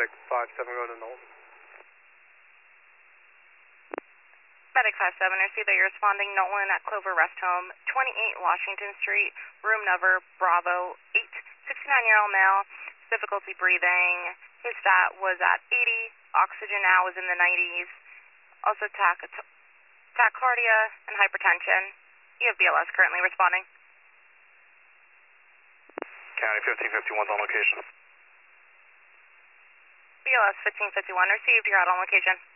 Medic 5-7 going to Knowlton. Medic 5-7, I see that you're responding Knowlton at Clover Rest Home, 28 Washington Street, room number Bravo 8, 69-year-old male, difficulty breathing. His stat was at 80, oxygen now was in the 90s, also tachycardia and hypertension. You have BLS currently responding. County 1551's on location. BLS 1551, received, you're out on location.